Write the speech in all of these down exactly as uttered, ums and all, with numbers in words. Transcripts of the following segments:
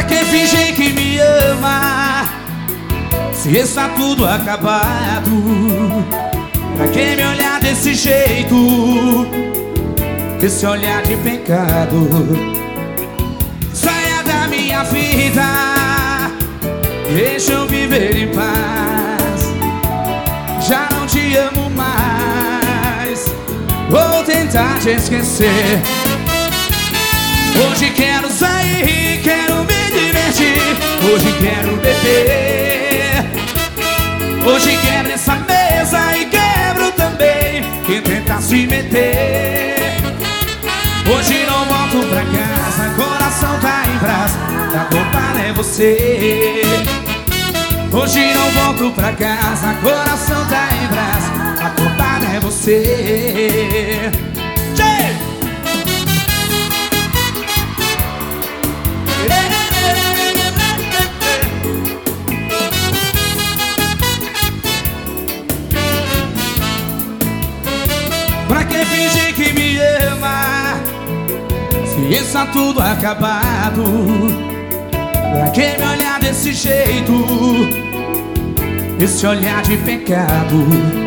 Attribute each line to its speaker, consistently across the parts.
Speaker 1: que fingir que me ama se está tudo acabado? Pra que me olhar desse jeito, esse olhar de pecado? Saia da minha vida, deixa eu viver em paz. Já não te amo mais, vou tentar te esquecer. Hoje quero sair, quero me divertir. Hoje quero beber. Hoje quebro essa mesa e quebro também quem tentar se meter. Hoje não volto pra casa, coração tá em brasa, a culpa é você. Hoje não volto pra casa, coração tá em brasa, a culpa é você. Tchê! Pra que fingir que me ama se está tudo acabado? Pra que me olhar desse jeito, esse olhar de pecado?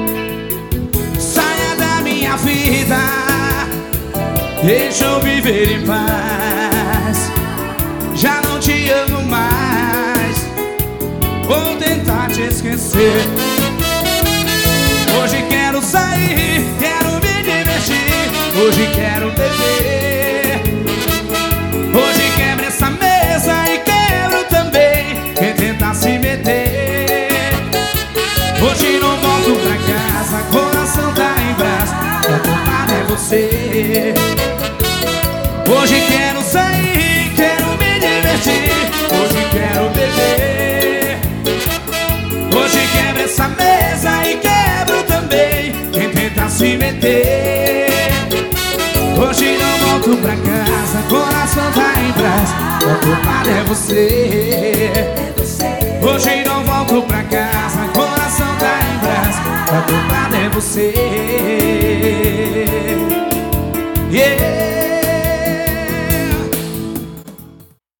Speaker 1: Saia da minha vida, deixa eu viver em paz. Já não te amo mais, vou tentar te esquecer. Hoje quero sair, quero me divertir. Hoje quero beber. Hoje quebro essa mesa e quebro também quem tentar se meter. Hoje não volto pra casa, coração tá em brasa, a culpa é você. Hoje quero sair, quero me divertir. Hoje quero beber. Hoje quebro essa mesa e quebro também quem tenta se meter. Hoje não volto pra casa, coração tá em brasa, a culpa é você. Hoje não volto pra casa, coração tá em brasa, a culpa é você.